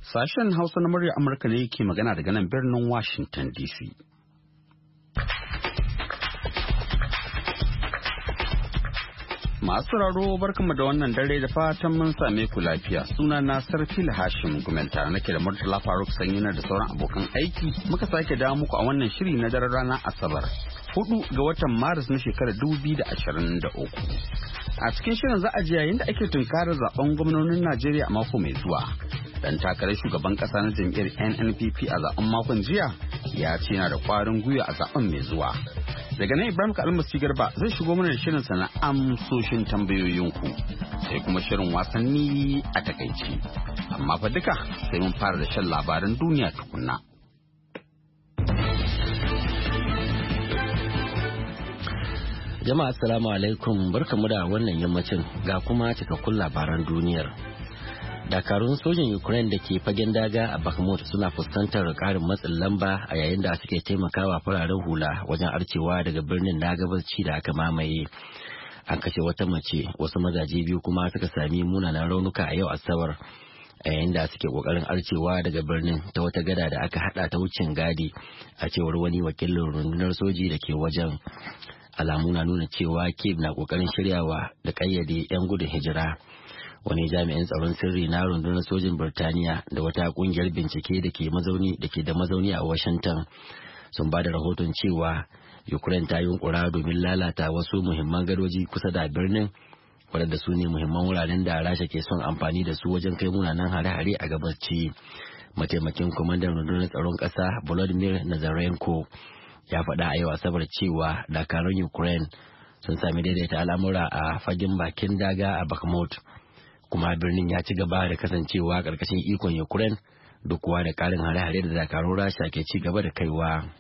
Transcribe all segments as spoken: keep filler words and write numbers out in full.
Sashen Hausa na murya Amurka ne yake magana daga nan birnin Washington D C. Masu raro barkanmu da wannan dare da fatan mun same ku lafiya. Suna na Sarfil Hashim Gumel tare nake da Murtala Faruk Sanyina da sauran abokan aiki. Muka sake dawo muku a wannan shiri na daren ranar Asabar. Hudu ga watan Maris na shekarar dubu biyu da ashirin da uku. A cikin shirin za a ji yayin da ake tunkarar zaben gwamnonin Najeriya a mako mai zuwa. Dan takarar shugaban kasa na jam'iyyar N N P P a zaben makon jiya ya ce yana da kwarin gwiwa a zaben mai zuwa. Daga nan Ibrahim Kalmasi Garba zai shigo mana da shirin sa na amsoshin tambayoyinku sai kuma shirin wasanni a takaici. Amma fa duka sai mun fara da shan labaran duniya tukunna. Jama'a assalamu alaikum, barkamu da wannan yammacin ga kuma cikakkun labaran duniyar. Dakarun sojin Ukraine da ke fagen daga a Bakhmut suna fuskantar karin matsin lamba a yayin da suke taimakawa fararen hula wajen arcewa daga birnin na gabaci da aka mamaye. An kashe wata mace, wasu mazaje biyu kuma suka sami munanan raunuka a yau Asabar a yayin da suke kokarin arcewa daga birnin ta wata gada da aka hada ta wucin gadi, a cewar wani wakilin rundunar soji da ke wajen. Alamu na nuna cewa Kiev na kokarin shiryawa da kayyade 'yan gudun hijira. Wani jami'in tsaron sirri na rundunar sojin Birtaniya da wata kungiyar bincike da ke mazauni da ke da mazauni a Washington sun ba da rahoton cewa Ukraine ta yunkura domin lalata wasu muhimman gadoji kusa da birnin, waɗanda su ne muhimman wuraren da Rasha ke son amfani da su wajen kai munanan hare-hare a gabaci. Mataimakin kwamandan rundunar tsaron ƙasa Volodymyr Nazarenko ya faɗa a yau Asabar cewa dakarun Ukraine sun sami daidaita al'amura a fagen bakin daga a Bakhmut, kuma birnin ya ci gaba da kasancewa ƙarƙashin ikon Ukraine duk kuwa da ƙarin hare-hare da dakarun Rasha ke ci gaba da kaiwa.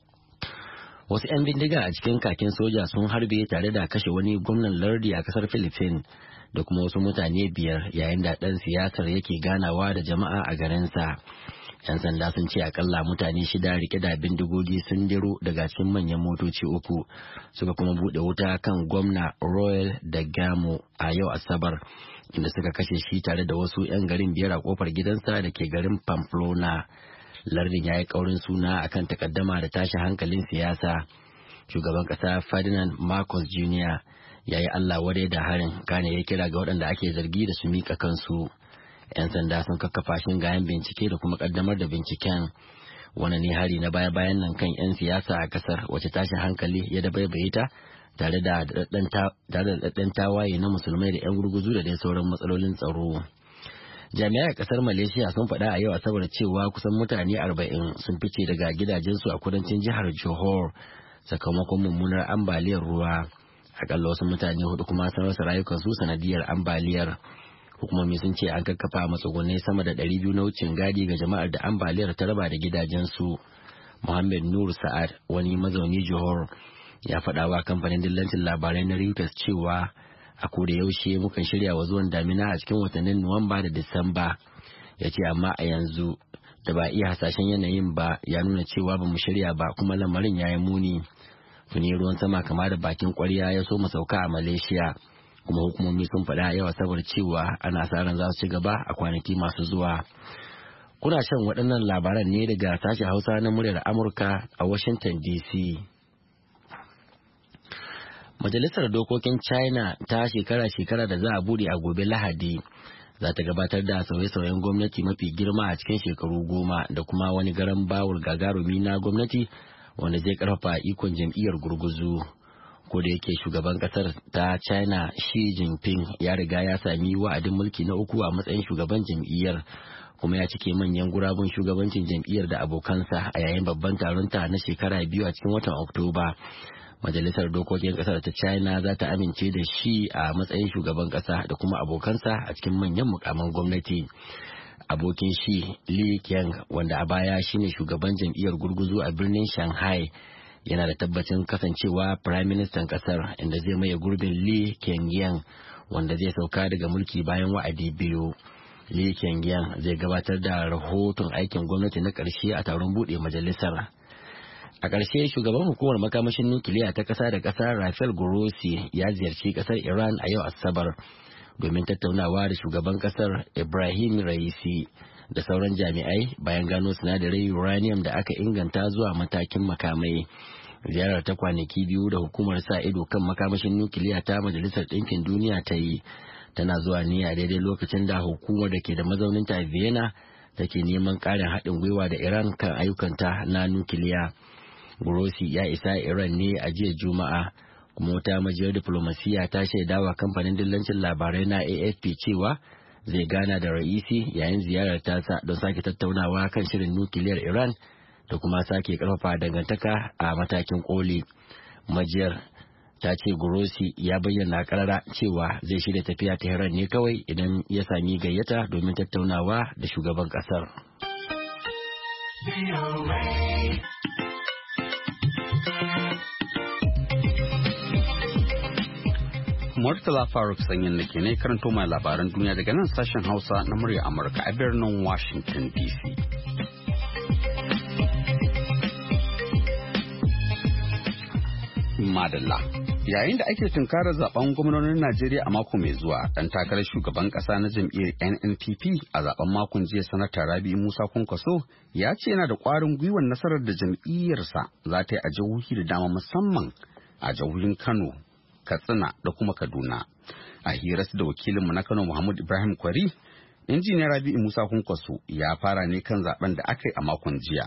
Wasu 'yan bindiga a cikin kakin soja sun harbe tare da kashe wani gwamnan lardi a kasar Philippines da kuma wasu mutane biyar yayin da ɗan siyasar yake ganawa da jama'a a garinsa. 'Yan sanda sun ce akalla mutane shida rike da bindigogi sun diro daga cikin manyan motoci uku suka kuma bude wuta kan gwamna Royal Dagamo a yau Asabar, inda suka kashe shi tare da wasu 'yan garin biyar a kofar gidansa da ke garin Pamplona. Lardin ya yi kaurin suna akan takaddama da tashi hankalin siyasa. Shugaban kasa Ferdinand Marcos Junior ya yi Allah wadai da harin, kane ya kira ga waɗanda ake zargi da su mika kansu. 'Yan sanda sun kakkafa shingayen bincike da kuma kaddamar da binciken. Wani ne hari na baya-bayan nan kan 'yan siyasa a kasar wacce tashin hankali ya dabaibaye ta tare da daɗaɗɗen tawaye na musulmai da 'yan gurguzu da dai sauran matsalolin tsaro. Jami'ai a kasar Malaysia sun faɗa a yau Asabar cewa kusan mutane arba'in sun fice daga gidajensu a kudancin jihar Johor sakamakon mummunar ambaliyar ruwa. Akalla wasu mutane hudu kuma sun rasa rayukansu sanadiyar ambaliyar. Hukumomi sun ce an kakkafa matsugunai sama da ɗari biyu na wucin gadi ga jama'ar da ambaliyar ta raba da gidajensu. Muhammad Nur Sa'ad, wani mazauni Johor, ya faɗa wa kamfanin dillancin labarai na Reuters cewa a koda yaushe mukan shirya wa zuwan damina a cikin watannin Nuwamba da Disamba. Ya ce amma a yanzu da ba iya hasashen yanayin ba ya nuna cewa ba mu shirya ba kuma lamarin ya yi muni. Tuni ruwan sama kama da bakin kwarya ya so mu sauka a Malaysia, kuma hukumomi sun faɗa yau Asabar cewa ana sa ran za su ci gaba a kwanaki masu zuwa. Kuna shan waɗannan labaran ne daga sashen Hausa na muryar Amurka a Washington D C. Majalisar Dokokin China ta shekara-shekara da za a bude a gobe Lahadi za ta gabatar da sauye-sauyen gwamnati mafi girma a cikin shekaru goma da kuma wani garan bawul gagarumi na gwamnati wanda zai karfafa ikon jam'iyyar gurguzu. Ko da yake shugaban kasar ta China Xi Jinping ya riga ya sami wa'adin mulki na uku a matsayin shugaban jam'iyyar, kuma ya cike manyan gurabun shugabancin jam'iyyar da abokansa a yayin babban taron ta na shekara biyu a cikin watan Oktoba. Majalisar Dokokin Kasar ta China za ta amince da shi a matsayin shugaban kasa da kuma abokansa a cikin manyan mukaman gwamnati. Abokin shi Li Qiang, wanda a baya shine shugaban jam'iyyar gurguzu a birnin Shanghai, yana da tabbacin kasancewa Prime Minister kasar, inda zai maye gurbin Li Kengyang wanda zai sauka daga mulki bayan wa'adi biyu. Li Kengyang zai gabatar da rahoton aikin gwamnati na ƙarshe a taron buɗe majalisar. A ƙarshe, shugaban hukumar makamashin nukiliya ta ƙasa da ƙasa Rafael Grossi ya ziyarci ƙasar Iran a yau Asabar domin tattaunawa da shugaban ƙasar Ibrahim Raisi da sauran jami'ai bayan gano sinadarai uranium da aka inganta zuwa matakin makamai. Ziyarar ta kwanaki biyu da hukumar sa ido kan makamashin nukiliya ta Majalisar Ɗinkin Duniya ta yi tana zuwa ne a daidai lokacin da hukumar da ke da mazauninta a Vienna take neman ƙarin haɗin gwiwa da Iran kan ayyukanta na nukiliya. Grossi ya isa Iran ne a jiya Juma'a, kuma wata majiyar diplomasiya ta shaidawa kamfanin dillancin labarai na A F P cewa zai gana da Raisi yayin ziyarar tasa don sake tattaunawa kan shirin nukiliyar Iran da kuma sake karfafa dangantaka a matakin koli. Majiyar ta ce Grossi ya bayyana karara cewa zai shirya tafiya ta Iran ne kawai idan ya sami gayyata domin tattaunawa da shugaban kasar. Murtala Faruk sanyin da ke ne karanto mai labaran duniya daga nan sashen Hausa na murya Amurka a birnin Washington D C. Madalla. Yayin da ake tunkarar zaben gwamnonin Najeriya a mako mai zuwa, dan takarar shugaban kasa na jam'iyyar N N P P a zaben makon jiya sanata Rabi Musa Kwankwaso ya ce yana da ƙwarin gwiwar nasarar da jam'iyyarsa za ta yi a jihohi da dama, musamman a jihohin Kano, Katsina da kuma Kaduna. A hirarsa da wakilinmu na Kano Muhammad Ibrahim Kwari, injiniyar Rabi Musa Kwankwaso ya fara ne kan zaben da aka yi a makon jiya.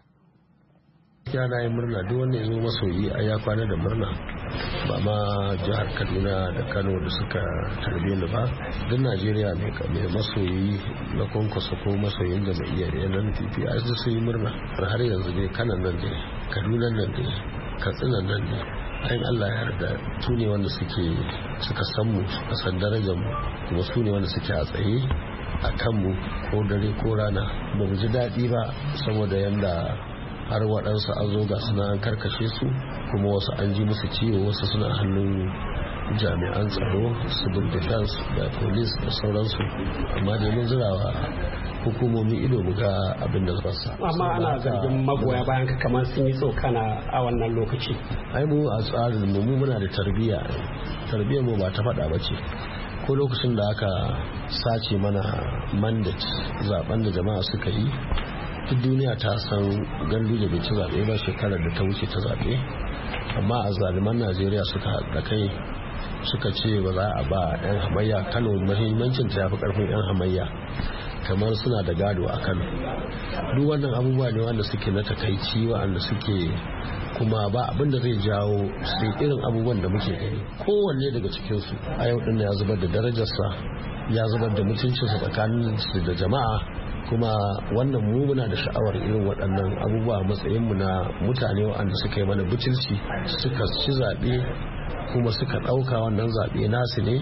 Ya na yi murna, duk wanda ya zo masoyi a ya kwana da murna, ba ma jihar Kaduna da Kano da suka tarbe ni ba, duk Najeriya mai masoyi na Kwankwaso ko masoyin jam'iyyar N N P P a su yi murna. Har yanzu dai Kanan nan dai, Kaduna nan dai, Katsina nan dai, ayin Allah ya yarda su ne wanda suke suka san mu, suka san darajar mu, kuma su ne wanda suke a tsaye a kanmu ko dare ko rana. Ba mu ji daɗi ba saboda yanda har waɗansu an zo ga suna an karkashe su, kuma wasu an ji musu ciwo, wasu suna hannun jami'an tsaro, civil defense da police da sauransu. Amma da mun zirawa hukumomi ido mu ga abin da za su. Amma ana zargin magoya bayan ka kamar sun yi tsokana a wannan lokaci. Ai mu a tsarin mu muna da tarbiyya, tarbiyyar mu ba ta faɗa ba ce. Ko lokacin da aka sace mana mandate zaben da jama'a suka yi, duk duniya ta san Ganduje bai ci zaɓe ba shekarar da ta wuce ta zaɓe, amma a zaliman Najeriya suka haɗa kai suka ce ba za a ba 'yan hamayya Kano muhimmancin ta yafi ƙarfin 'yan hamayya, kamar suna da gado a Kano. Duk wannan abubuwa ne wanda suke na takaici, wanda suke kuma ba abin da zai jawo sai irin abubuwan da muke gani. Kowanne daga cikinsu a yau ɗin ya zubar da darajarsa, ya zubar da mutuncinsa tsakanin da jama'a. Kuma wannan mu muna da sha'awar irin waɗannan abubuwa matsayinmu na mutane waɗanda suka yi mana butulci, suka ci zaɓe kuma suka ɗauka wannan zaɓe nasu ne,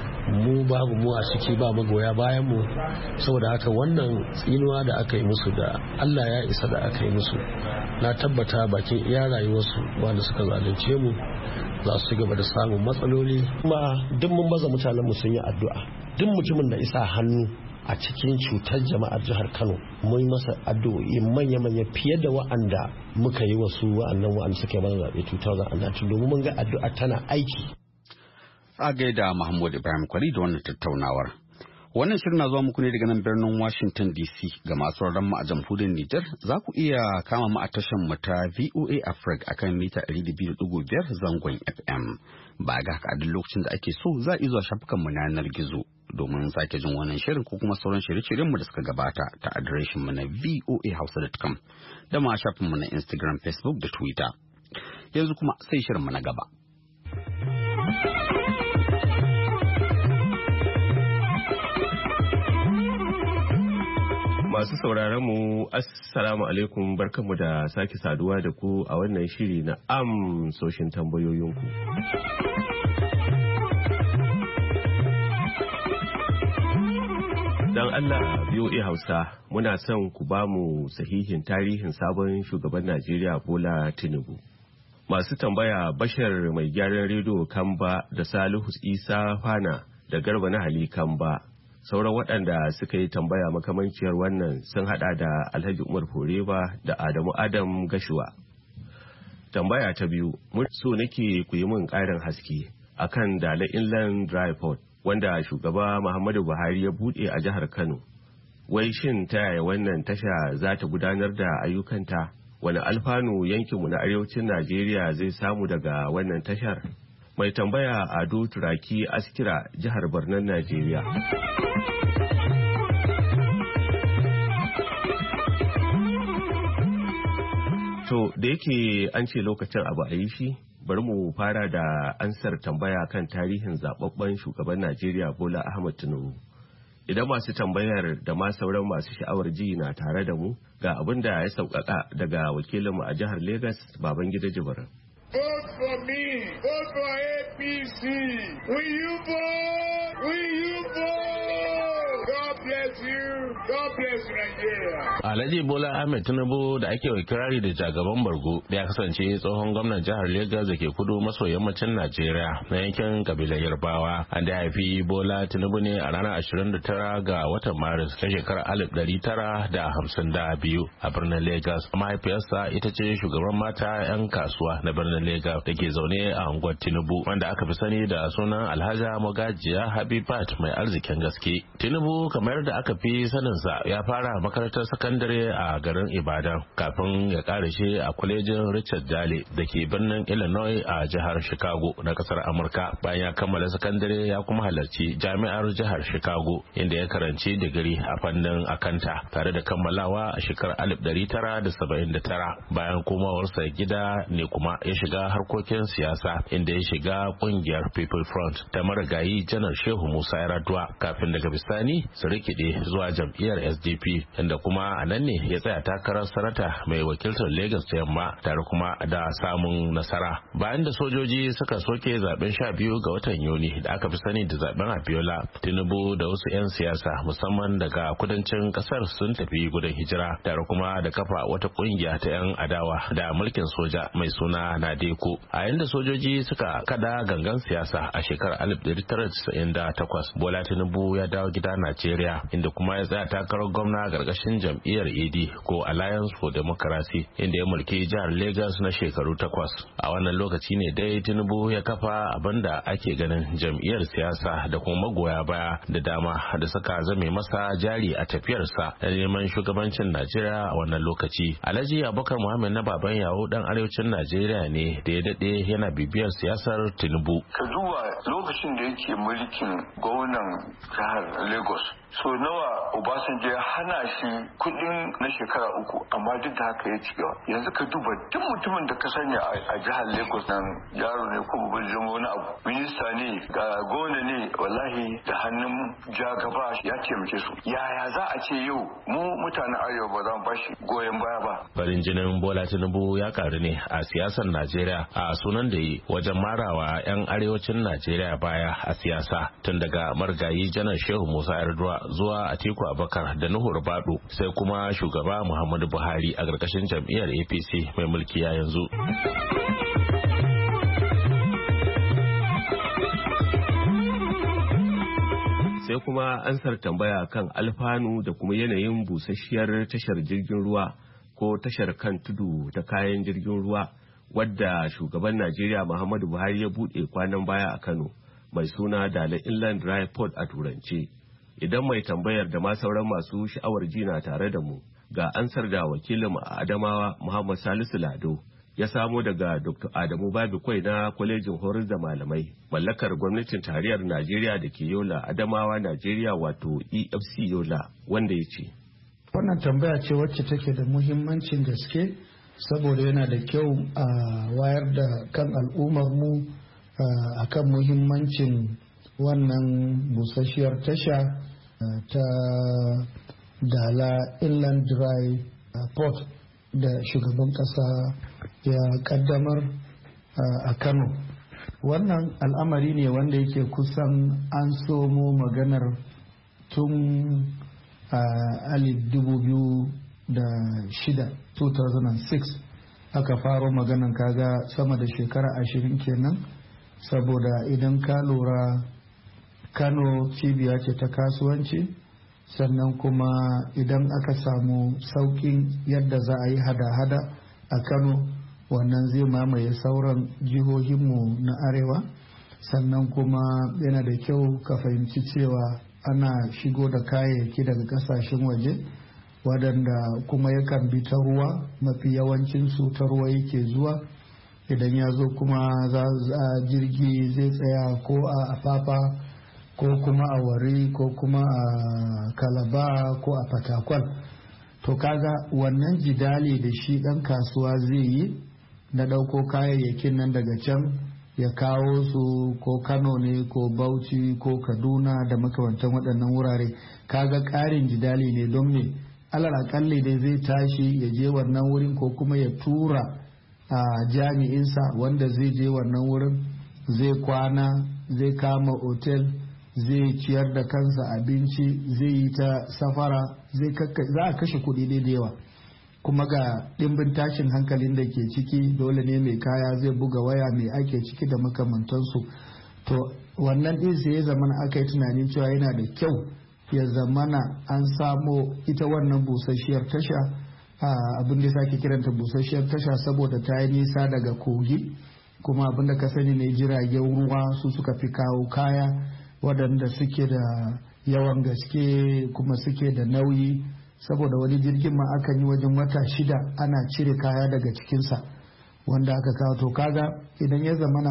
mu babu mu a ciki, ba magoya bayan mu. Saboda haka wannan tsinuwa da aka yi musu, da Allah ya isa da aka yi musu, na tabbata bakin iya rayuwarsu wanda suka zalunce mu za su gaba da samun matsaloli. Kuma duk mun baza mutanen mu sun yi addu'a, duk mutumin da isa hannu a cikin cutar jama'ar jihar Kano mun masa addu'o'i manya-manya fiye da wa'anda muka yi wasu wa'annan wa'anda suka yi mana zaɓe dubu biyu da tara, domin mun ga addu'a tana aiki. A gaida Muhammad Ibrahim Kwari da wannan tattaunawar. Wannan shirin na zuwa muku ne daga nan birnin Washington D C. Ga masu sauraron mu a jamhuriyar Nijar, za ku iya kama mu a tashar mu ta V O A Africa akan mita ɗari da biyu da ɗigo biyar zangon F M. Ba ga haka a duk lokacin da ake so za a iya zuwa shafukan mu na yanar gizo domin sake jin wannan shirin ko kuma sauran shirye-shiryen mu da suka gabata ta adireshin mu na v o a hausa dot com da ma shafin mu na Instagram, Facebook da Twitter. Yanzu kuma sai shirin mu na gaba. Masu sauraron mu assalamu alaikum, barkanmu da sake saduwa da ku a wannan shiri na amsoshin tambayoyinku. Dan Allah V O A Hausa, muna son ku ba mu sahihin tarihin sabon shugaban Najeriya Bola Tinubu. Masu tambaya Bashar mai gyaran rediyo Kamba da Salihu Isa Fana da Garba na Hali Kamba. Sauran waɗanda suka yi tambaya makamanciyar wannan sun hada da Alhaji Umar Foreba da Adamu Adam Gashuwa. Tambaya ta biyu, mun so nake ku yi min ƙarin haske akan Dala Inland Dry Port wanda shugaba Muhammadu Buhari ya buɗe a jihar Kano. wai shin ta yaya wannan tasha za ta gudanar da ayyukanta? Wani alfanu yankinmu na arewacin Najeriya zai samu daga wannan tashar? Mai tambaya Ado Turaki Askira, jihar Barnan, Najeriya. To da yake an ce lokacin abu a yi shi, bari mu fara da ansar tambaya kan tarihin zababben shugaban Najeriya Bola Ahmed Tinubu. Idan masu tambayar da ma sauran masu sha'awar ji na tare da mu, ga abin da ya sauƙaƙa daga wakilinmu a jihar Legas, Babangida Jibrin. Vote for me, vote for A P C. Will you vote? Will you vote? God bless you. God bless Nigeria. Alhaji Bola Ahmed Tinubu da ake wa kirari da jagaban bargo ya kasance tsohon gwamnan jihar Legas da ke kudu maso yammacin Najeriya na yankin kabilar Yarbawa. An da haifi Bola Tinubu ne a ranar ashirin da tara ga watan Maris ta shekarar alif ɗari tara da hamsin da biyu a birnin Legas. Mahaifiyarsa ita ce shugaban mata 'yan kasuwa na birnin Legas da ke zaune a unguwar Tinubu, wanda aka fi sani da sunan Alhaja Magajiya Habibat mai arzikin gaske. Tinubu, kamar da aka fi saninsa, ya fara makarantar sakandare a garin Ibadan kafin ya karashe a kwalejin Richard Jale da ke birnin Illinois a jihar Chicago na kasar Amurka. Bayan ya kammala sakandare, ya kuma halarci jami'ar jihar Chicago inda ya karanci digiri a fannin akanta tare da kammalawa a shekarar alif ɗari tara da saba'in da tara. Bayan komawarsa gida ne kuma ya shiga harkokin siyasa inda ya shiga kungiyar People Front ta marigayi Janar Shehu Musa Yar'Adua kafin daga bisani su rikide zuwa jam'iyyar S D P, inda kuma a nan ne ya tsaya takarar sanata mai wakiltar Lagos ta yamma tare kuma da samun nasara. Bayan da sojoji suka soke zaben sha biyu ga watan Yuni da aka fi sani da zaben Abiola, Tinubu da wasu 'yan siyasa musamman daga kudancin kasar sun tafi gudun hijira tare kuma da kafa wata kungiya ta 'yan adawa da mulkin soja mai suna Nadeko. A yanda sojoji suka kada gangan siyasa a shekarar alif ɗari tara da casa'in da takwas, Bola Tinubu ya dawo gida Najeriya inda kuma ya tsaya takarar gwamna gargashin jam'iyyar A D ko Alliance for Democracy, inda ya mulki jihar Lagos na shekaru takwas. A wannan lokaci ne dai Tinubu ya kafa abinda ake ganin jam'iyyar siyasa da kuma magoya baya da dama da suka zame masa jari a tafiyarsa da neman shugabancin Najeriya a wannan lokaci. Alhaji Abubakar Muhammad na baban yawo dan arewacin Najeriya ne da ya dade yana bibiyar siyasar Tinubu. Ka duba lokacin da yake mulkin gwamnan jihar Lagos, so nawa Obasanjo ya hana shi kudin na shekara uku, amma duk da haka ya ci gaba. Yanzu ka duba duk mutumin da ka sanya a jihar Lagos nan, yaro ne ko babban zama wani abu, minista ne ga gona ne, wallahi da hannun ja gaba ya taimake su. Yaya za a ce yau mu mutanen arewa ba za mu bashi goyon baya ba? Farin jinin Bola Tinubu ya karu ne a siyasar Najeriya a sunan da yi wajen marawa 'yan arewacin Najeriya baya a siyasa, tun daga marigayi Janar Shehu Musa Yar'Adua zuwa Atiku Abubakar da Nuhu Ribadu, sai kuma shugaba Muhammadu Buhari a ƙarƙashin jam'iyyar A P C mai mulki ya yanzu. Sai kuma ansar tambaya kan alfanu da kuma yanayin busasshiyar tashar jirgin ruwa ko tashar kan tudu ta kayan jirgin ruwa wadda shugaban Najeriya Muhammadu Buhari ya buɗe kwanan baya a Kano, mai suna Dala Inland Dry Port a turance. Idan mai tambayar da ma sauran masu sha'awar ji na tare da mu, ga ansar da wakilin a Adamawa Muhammad Salisu Lado ya samo daga Doctor Adamu Babikwai na kwalejin horar da malamai mallakar gwamnatin tarayyar Najeriya da ke Yola, Adamawa, Najeriya, wato E F C Yola, wanda ya ce. Wannan tambaya ce wacce take da muhimmancin gaske, saboda yana da kyau a wayar da kan al'ummar mu akan muhimmancin wannan busasshiyar tasha ta Dala Inland Dry Port da shugaban kasa ya kaddamar a Kano. Wannan al'amari ne wanda yake kusan an somo maganar tun a alif dubu biyu da shida two thousand six aka faro maganan, kaga sama da shekara ashirin kenan. Saboda idan ka lura, Kano cibiya ce ta kasuwanci, sannan kuma idan aka samu sauƙin yadda za a yi hada-hada a Kano, wannan zai mamaye sauran jihohinmu na arewa. Sannan kuma yana da kyau ka fahimci cewa ana shigo da kayayyaki daga kasashen waje waɗanda kuma yakan bi ta ruwa, mafi yawancinsu ta ruwa yake zuwa. Idan ya zo kuma za jirgi zai tsaya ko a afafa ko kuma a wari ko kuma a kalaba ko a fatakwal. To kaga wannan jidali da shi ɗan kasuwa zai yi na ɗauko kayayyakin nan daga can ya kawo su ko Kano ne ko Bauchi ko Kaduna da makamantan waɗannan wurare, kaga ƙarin jidali ne. don ne alal akalli dai zai tashi ya je wannan wurin ko kuma ya tura a jami'insa wanda zai je wannan wurin, zai kwana, zai kama otel, zai ciyar da kansa abinci, zai yi ta safara, za a kashe kuɗi da yawa. Kuma ga ɗimbin tashin hankalin da ke ciki, dole ne mai kaya zai buga waya mai ake ciki da makamantansu. To wannan ɗin sai ya zamana aka yi tunanin cewa yana da kyau ya zamana an samo ita wannan busasshiyar tasha, abin da sake kiranta busasshiyar tasha saboda ta yi nisa daga kogi, kuma abin da ka sani ne jiragen ruwa su suka fi kawo kaya waɗanda suke da yawan gaske kuma suke da nauyi, saboda wani jirgin ma akan yi wajen wata shida ana cire kaya daga cikinsa wanda aka kawo. To kaga idan ya zamana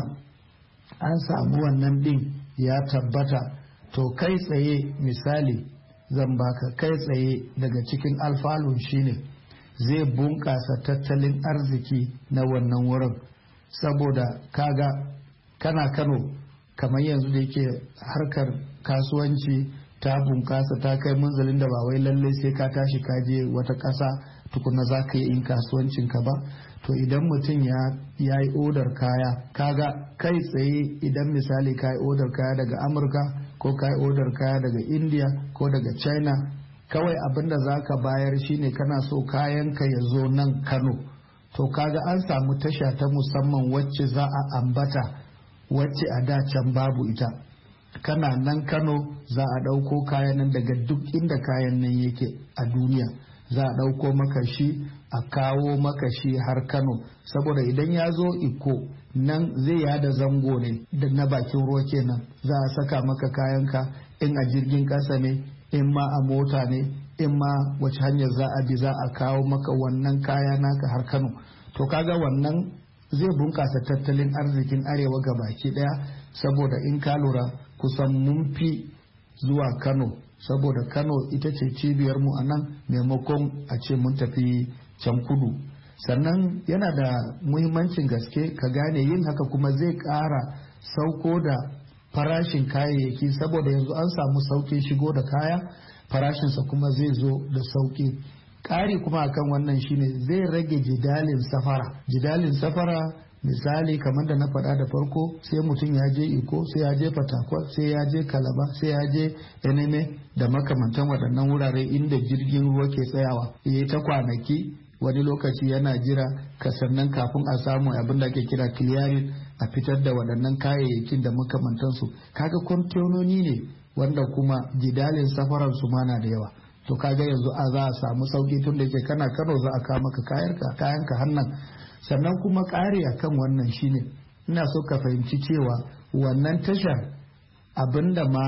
an samu wannan ɗin ya tabbata, to kai tsaye misali zan baka kai tsaye daga cikin alfalun shine zai bunƙasa tattalin arziki na wannan wurin, saboda kaga kana Kano kamar yanzu da yake harkar kasuwanci ta bunƙasa ta kai munzalin da ba wai lalle sai ka tashi ka je wata ƙasa tukuna za ka yi in kasuwancinka ba. To idan mutum ya yi odar kaya, kaga kai tsaye idan misali ka yi odar kaya daga Amurka ko ka yi odar kaya daga India ko daga China, kawai abin da za ka bayar shine kana so kayanka ya zo nan Kano. To kaga an samu tasha ta musamman wacce za a ambata, wacce a da can babu ita. Kana nan Kano za a ɗauko kayan nan daga duk inda kayan nan yake a duniya, za a ɗauko maka shi a kawo maka shi har Kano, saboda idan ya zo Iko nan zai yada zango ne da na bakin ruwa kenan, za a saka maka kayanka in a jirgin ƙasa ne, in ma a mota ne, in ma wace hanyar za a bi za a kawo maka wannan kaya naka har Kano. To kaga wannan zai bunƙasa tattalin arzikin arewa ga baki ɗaya, saboda in ka lura kusan mun fi zuwa Kano, saboda Kano ita ce cibiyar mu a nan maimakon a ce mun tafi can kudu. Sannan yana da muhimmancin gaske ka gane yin haka kuma zai ƙara sauko da farashin kayayyaki, saboda yanzu an samu sauƙin shigo da kaya, farashinsa kuma zai zo da sauƙi. Ƙari kuma akan wannan shine zai rage jidalin safara. Jidalin safara misali kamar da na faɗa da farko, sai mutum ya je Iko, sai ya je Fatakwal, sai ya je Kalaba, sai ya je Eneme da makamantan waɗannan wurare inda jirgin ruwa ke tsayawa. Ya yi ta kwanaki, wani lokaci yana jira ka sannan kafin a samu abin da ake kira clearing, a fitar da waɗannan kayayyakin da makamantansu. Kaga kwantenoni ne wanda kuma jidalin safaran su mana da yawa. To kaga yanzu a za a samu sauki tun da ke kana Kano za a kawo maka kayanka hannan. Sannan kuma ƙari a kan wannan shine ina so ka fahimci cewa wannan tashar abinda ma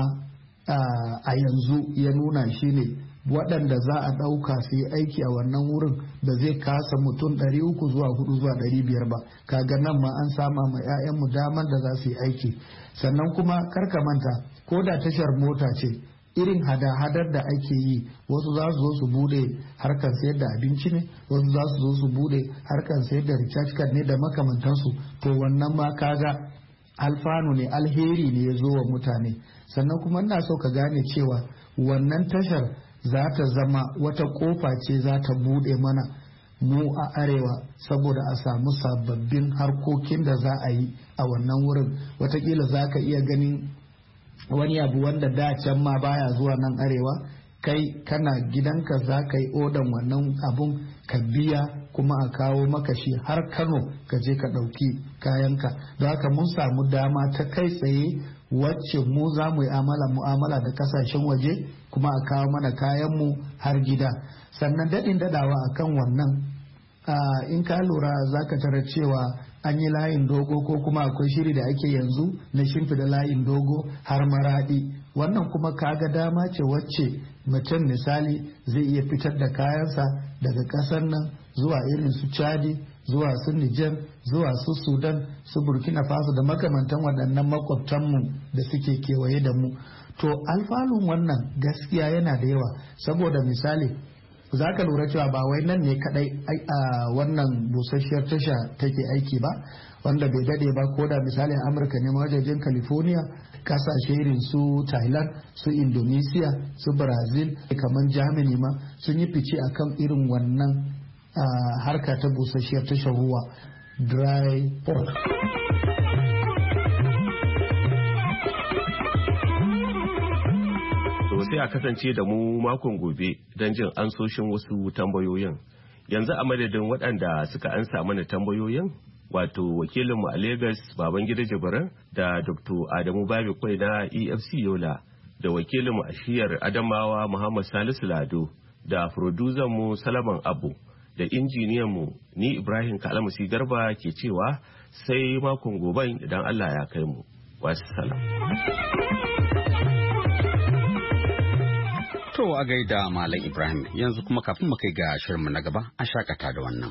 a yanzu ya nuna shine waɗanda za a ɗauka su yi aiki a wannan wurin da zai kasa mutum ɗari uku zuwa hudu zuwa ɗari biyar ba. Kaga nan ma an sama ma 'ya'yanmu damar da za su yi aiki. Sannan kuma karka manta ko da tashar mota ce, irin hada-hadar da ake yi, wasu za su zo su bude harkar sayar da abinci ne, wasu za su zo su bude harkar sayar da recharge card ne da makamantansu. To wannan ma kaga alfanu ne, alheri ne ya zo wa mutane. Sannan kuma ina so ka gane cewa wannan tashar za ta zama wata kofa ce za ta bude mana mu a arewa, saboda a samu sababbin harkokin da za a yi a wannan wurin. Watakila za ka iya ganin wani abu wanda da can ma baya zuwa nan arewa, kai kana gidanka za ka yi odan wannan abun ka biya kuma a kawo maka shi har Kano ka je ka ɗauki kayanka. Don haka mun samu dama ta kai tsaye wacce mu za mu yi amala mu'amala da kasashen waje kuma a kawo mana kayanmu har gida. Sannan daɗin daɗawa a kan wannan, in ka lura za ka tara cewa an yi layin dogo ko kuma akwai shiri da ake yanzu na shimfida layin dogo har Maradi, wannan kuma kaga dama ce wacce mutum misali zai iya fitar da kayansa daga ƙasar nan zuwa irin su Chadi, zuwa su Niger, zuwa su Sudan, su Burkina Faso da makamantan waɗannan makwabtanmu da suke kewaye da mu. To alfanun wannan gaskiya yana da yawa, saboda misali za ka lura cewa ba wai nan ne kadai a wannan busasshiyar tasha take aiki ba, wanda bai dade ba, ko da misali Amurka ne wajajen California, kasashe irin su Thailand, su Indonesia, su Brazil, kamar Germany ma sun yi fice akan irin wannan harka ta busasshiyar tashar ruwa, dry port. sai a kasance da mu makon gobe don jin ansoshin wasu tambayoyin. Yanzu a madadin waɗanda suka ansa mana tambayoyin, wato wakilinmu a Lagos Babangida Jibirin da Doctor Adamu Babi Kwai na E F C Yola, da wakilinmu a shiyar Adamawa Muhammad Salisu Lado, da mu Salaman Abu, da injiniyanmu ni Ibrahim Kalamusi Garba ke cewa sai makon goben idan Allah ya kai mu. Wasu salam. To a gaida Malam Ibrahim, yanzu kuma kafin mu kai ga shirinmu na gaba a shakata da wannan.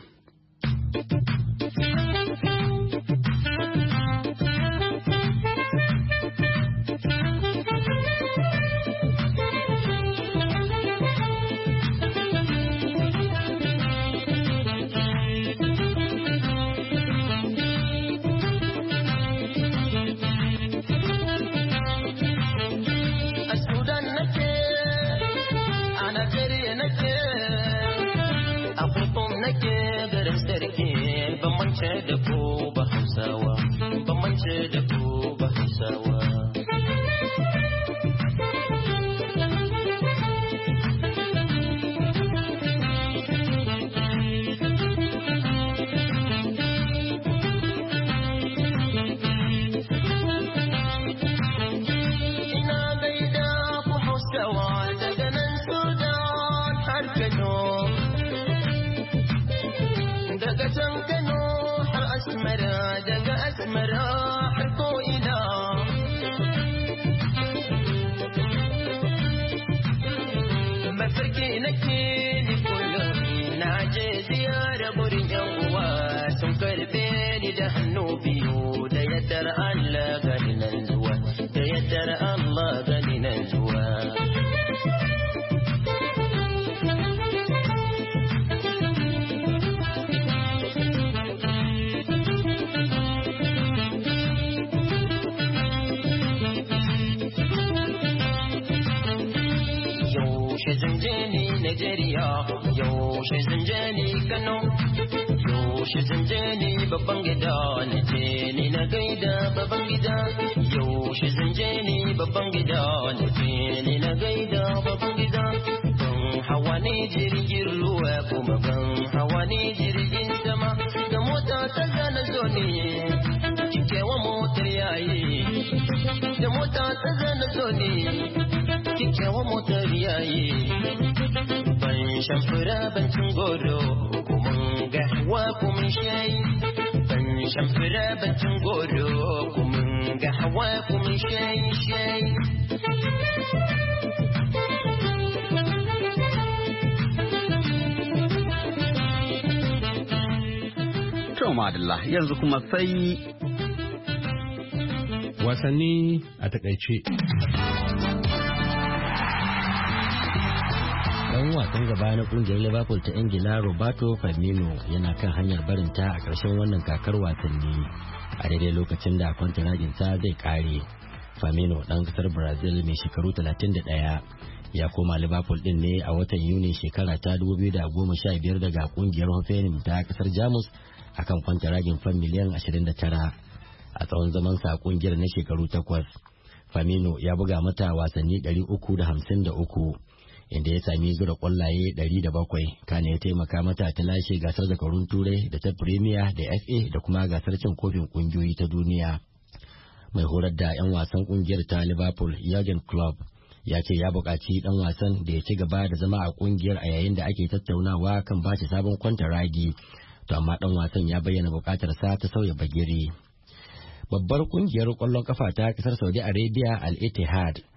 da ko ba Hausawa, ban mance da ko ba Hausawa. Ina gaida ku Hausawa daga nan Sudan har Kano, daga can Kano asmara daga asmara har ko ina. Mafarki nake ni kullum na je ziyara gurin yan uwa, sun karbe ni da hannu biyu, da yaddar Allah gani nan zuwa, da yaddar Allah gani nan zuwa. Najeriya, yaushe zanje ni Kano, yaushe zanje ni babban gida, na je ni na gaida babban gida, yaushe zanje ni babban gida, na je ni na gaida babban gida. Ban hawa ne jirgin ruwa kuma ban hawa ne jirgin sama, da mota ta zana zo ne, kikewa motar yayi, da mota ta zana zo ne, kikewa motar yayi. Ban shamfura ban cin goro, kuma gawa kuma shayi. Ban shamfura ban cin goro, kuma gawa kuma shayi shayi. To madalla, yanzu kuma sai wasanni a takaice. Dan wasan gaba na kungiyar Liverpool ta Ingila Roberto Firmino yana kan hanyar barinta a ƙarshen wannan kakar wasanni a daidai lokacin da kwantaraginsa zai kare. Firmino ɗan ƙasar Brazil mai shekaru talatin da ɗaya ya koma Liverpool ɗin ne a watan Yuni shekara ta dubu biyu da goma sha biyar daga kungiyar Hoffenheim ta ƙasar Jamus akan kwantaragin fan miliyan ashirin da tara. A tsawon zamansa a kungiyar na shekaru takwas, Firmino ya buga mata wasanni ɗari uku da hamsin da uku. Inda ya sami zura kwallaye ɗari da bakwai, kana ya taimaka mata ta lashe gasar zakarun turai da ta Premier da F A da kuma gasar cin kofin kungiyoyi ta duniya. Mai horar da 'yan wasan kungiyar ta Liverpool Jurgen Klopp ya ce ya buƙaci ɗan wasan da ya ci gaba da zama a kungiyar a yayin da ake tattaunawa kan bashi sabon kwantaragi, to amma ɗan wasan ya bayyana buƙatarsa ta sauya bagire. Babbar kungiyar ƙwallon kafa ta ƙasar Saudi Arabia Al Ittihad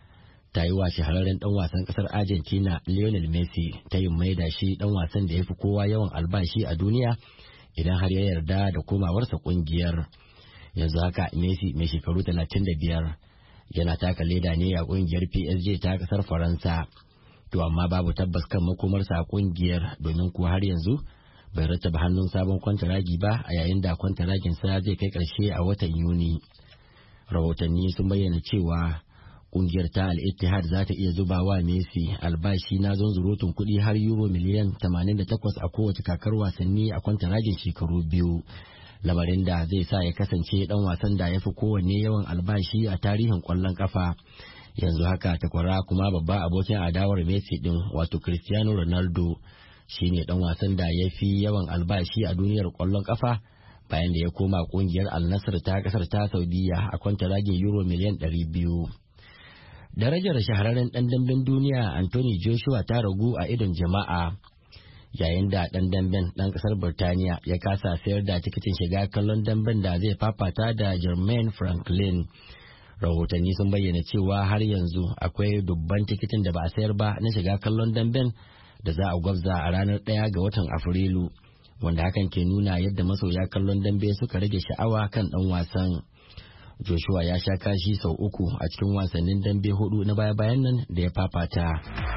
ta yi wa shahararren dan wasan kasar Argentina Lionel Messi ta yin maida shi dan wasan da ya fi kowa yawan albashi a duniya idan har ya yarda da komawarsa kungiyar. Yanzu haka Messi mai shekaru talatin da biyar yana taka leda ne a kungiyar P S G ta kasar Faransa. To amma babu tabbas kan makomarsa a kungiyar domin kuwa har yanzu bai rattaba hannun sabon kwantaragi ba a yayin da kwantaraginsa zai kai karshe a watan Yuni. Rahotanni sun bayyana cewa kungiyar ta Al-Ittihad za ta iya zuba wa Messi albashi na zunzurutun kuɗi har euro miliyan tamanin da takwas a kowace kakar wasanni a kwantaragin shekaru biyu. Lamarin da zai sa ya kasance dan wasan da ya fi kowanne yawan albashi a tarihin kwallon kafa. Yanzu haka takwara kuma babba abokin adawar Messi din wato Cristiano Ronaldo shine dan wasan da ya fi yawan albashi a duniyar kwallon kafa bayan da ya koma kungiyar Al Nassr ta kasar ta Saudiya a kwantaragin euro miliyan ɗari biyu. Darajar shahararren dan damben duniya Anthony Joshua ta ragu a idon jama'a yayin da dan damben dan kasar Birtaniya ya kasa sayar da tikitin shiga kallon damben da zai fafata da Jermaine Franklin. Rahotanni sun bayyana cewa har yanzu akwai dubban tikitin da ba a sayar ba na shiga kallon damben da za a gwabza a ranar ɗaya ga watan Afrilu, wanda hakan ke nuna yadda masoya kallon dambe suka rage sha'awa kan ɗan wasan. Joshua ya sha kashi sau uku a cikin wasannin dambe hudu na baya-bayan nan da ya fafata.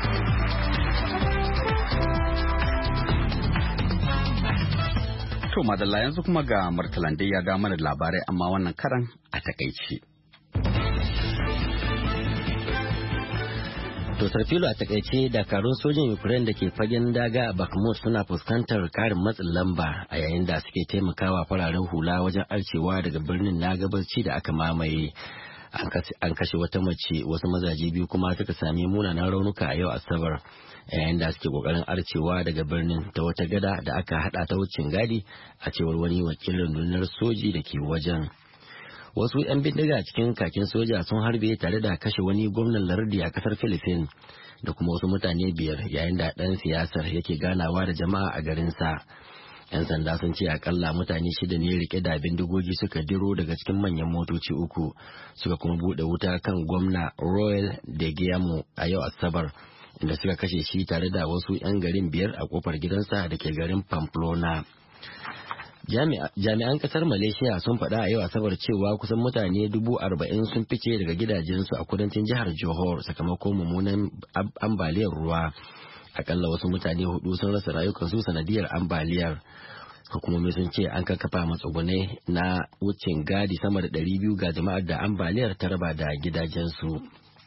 To madalla yanzu kuma ga Murtalan ya da mana labarai amma wannan karan a takaice. To Sarfilo a takaice dakarun sojin Ukraine da ke fagen daga a Bakhmut suna fuskantar karin matsin lamba a yayin da suke taimakawa fararen hula wajen arcewa daga birnin na gabaci da aka mamaye. An kashe wata mace wasu mazaje biyu kuma suka sami munanan raunuka a yau Asabar yayin da suke kokarin arcewa daga birnin ta wata gada da aka hada ta wucin gadi a cewar wani wakilin rundunar soji da ke wajen. Wasu 'yan bindiga cikin kakin soja sun harbe tare da kashe wani gwamnan lardi a kasar Philippines da kuma wasu mutane biyar yayin da ɗan siyasar yake ganawa da jama'a a garinsa. 'Yan sanda sun ce akalla mutane shida ne rike da bindigogi suka diro daga cikin manyan motoci uku suka kuma buɗe wuta kan gwamna Royal de Guillermo a yau Asabar inda suka kashe shi tare da wasu 'yan garin biyar a kofar gidansa da ke garin Pamplona. Jami'an kasar Malaysia sun faɗa a yau Asabar cewa kusan mutane dubu arba'in sun fice daga gidajensu a kudancin jihar Johor sakamakon mummunan ambaliyar ruwa. Akalla wasu mutane hudu sun rasa rayukansu sanadiyar ambaliyar. Hukumomi sun ce an kakkafa matsugunai na wucin gadi sama da ɗari biyu ga jama'ar da ambaliyar ta raba da gidajensu.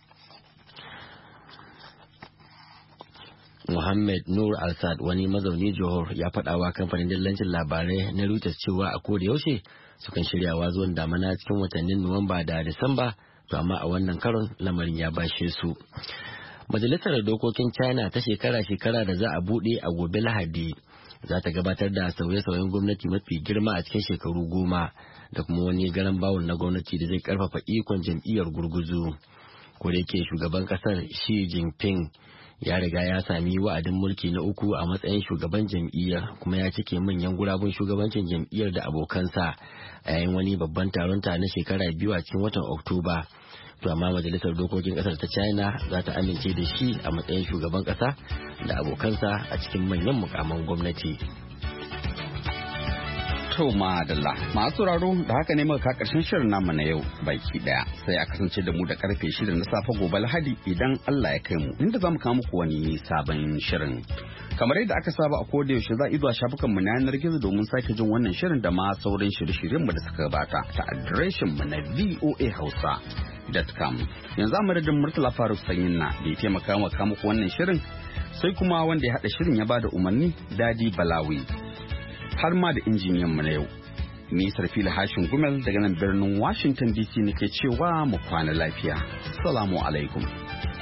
Mohammed Nur Al-Sad wani mazauni Johor ya faɗawa kamfanin dillancin labarai na Reuters cewa a koda yaushe sukan shiryawa zuwan damana cikin watannin Nuwamba da Disamba, to amma a wannan karon lamarin ya bashe su. Majalisar Dokokin China ta shekara-shekara da za a buɗe a gobe Lahadi za ta gabatar da sauye-sauyen gwamnati mafi girma a cikin shekaru goma da kuma wani garan bawul na gwamnati da zai karfafa ikon jam'iyyar gurguzu. Ko da yake shugaban kasar Xi Jinping ya riga ya sami wa'adin mulki na uku a matsayin shugaban jam'iyyar kuma ya cike manyan gurabun shugabancin jam'iyyar da abokansa a yayin wani babban taron ta na shekara biyu a cikin watan Oktoba. To amma majalisar dokokin kasar ta China za ta amince da shi a matsayin shugaban kasa da abokansa a cikin manyan mukaman gwamnati. To madalla masu sauraro da haka ne muka karshen shirin namu na yau baki daya sai a kasance da mu da karfe shida na safe gobe Lahadi idan Allah ya kai mu inda zamu kawo muku wani sabon shirin. Kamar yadda aka saba a koda yaushe za a zuwa shafukan mu na yanar gizo domin sake jin wannan shirin da ma sauran shirye-shiryen mu da suka gabata ta adireshin mu na voa hausa dot com. Yanzu a madadin Murtala Faruk Sanyin na da ya taimaka mu kawo muku wannan shirin sai kuma wanda ya hada shirin ya bada umarni Dadi Balawi. Har ma da injiniyan mu na yau. Ni Sarfila Hashin Gumel daga nan birnin Washington D C nake cewa mu kwana lafiya. Assalamu alaikum.